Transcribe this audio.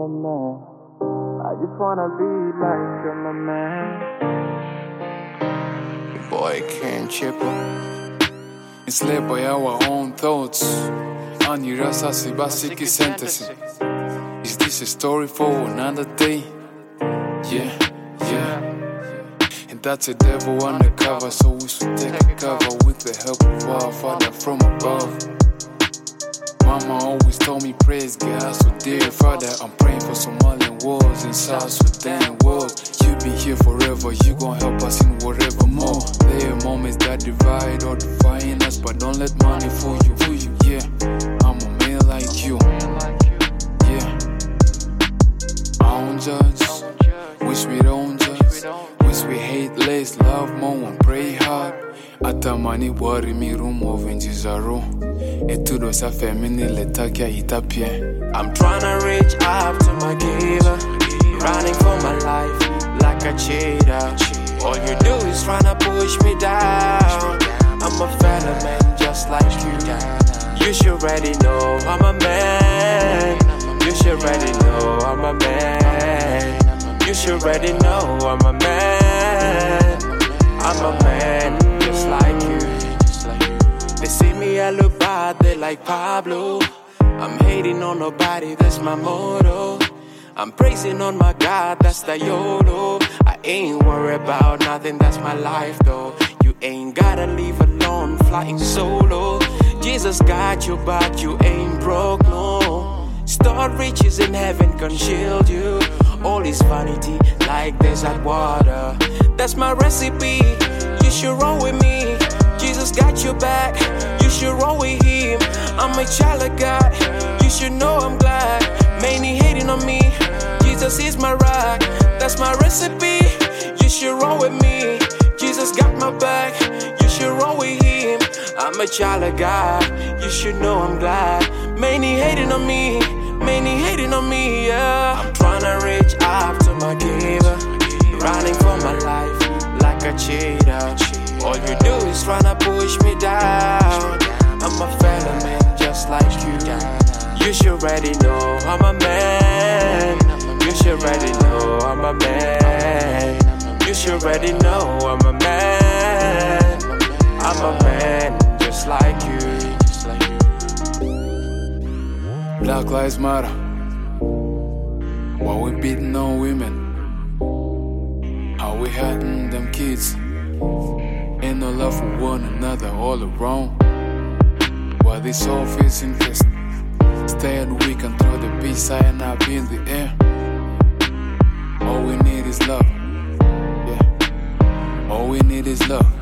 my man. I just wanna be like you're my man. Boy, can't chipper. Enslaved by our own thoughts. Anirasasi basiki sentence. Is this a story for another day? Yeah, yeah. And that's a devil undercover, so we should take a cover with the help of our Father from above. Mama always told me, praise God, so dear Father, I'm praying for Somalian wars and South Sudan wars. You be here forever, you gon' help us in whatever more. There are moments that divide or define us, but don't let money fool you. Yeah, I'm a man like you. Yeah, I don't judge, wish we don't judge. Wish we hate less, love more and pray hard. Atamani worry me room of injizaro. Etudo sa femini letakia itapie. I'm tryna reach up to my giver, running for my life like a cheetah. All you do is tryna push me down. I'm a fellow man just like you. You should already know I'm a man. You should already know I'm a man. You should already know I'm a man. I'm a man just like you. They see me, I look bad, they like Pablo. I'm hating on nobody, that's my motto. I'm praising on my God, that's the YOLO. I ain't worried about nothing, that's my life though. You ain't gotta leave alone, flying solo. Jesus got you, but you ain't broke, no. Stored riches in heaven can shield you. All is vanity, like desert water. That's my recipe, you should roll with me. Jesus got your back, you should roll with him. I'm a child of God, you should know I'm glad. Many hating on me, Jesus is my rock. That's my recipe, you should roll with me. Jesus got my back, you should roll with him. I'm a child of God, you should know I'm glad. Many hating on me, yeah. I'm tryna reach up to my giver, running for my life like a cheetah. All you do is tryna push me down. I'm a fellow man just like you. You should already know I'm a man. You should already know I'm a man. You should already know I'm a man. I'm a man just like you. Black Lives Matter. While we beating on women, how we hurting them kids. Ain't no love for one another, all around. While this all feels interest, stay at the week and throw the peace sign up in the air. All we need is love. Yeah, all we need is love.